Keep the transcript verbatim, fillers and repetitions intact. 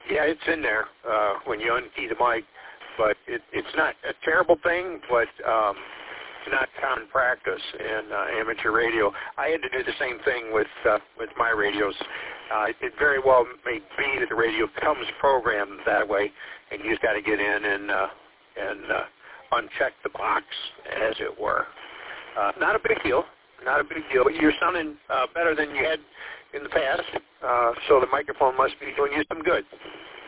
Yeah, it's in there uh, when you unkey the mic, but it, it's not a terrible thing, but um, it's not common practice in uh, amateur radio. I had to do the same thing with uh, with my radios. Uh, it very well may be that the radio comes programmed that way, and you just got to get in and uh, and uh, uncheck the box, as it were. Uh, not a big deal. Not a big deal. But you're sounding uh, better than you had in the past, uh, so the microphone must be doing you some good.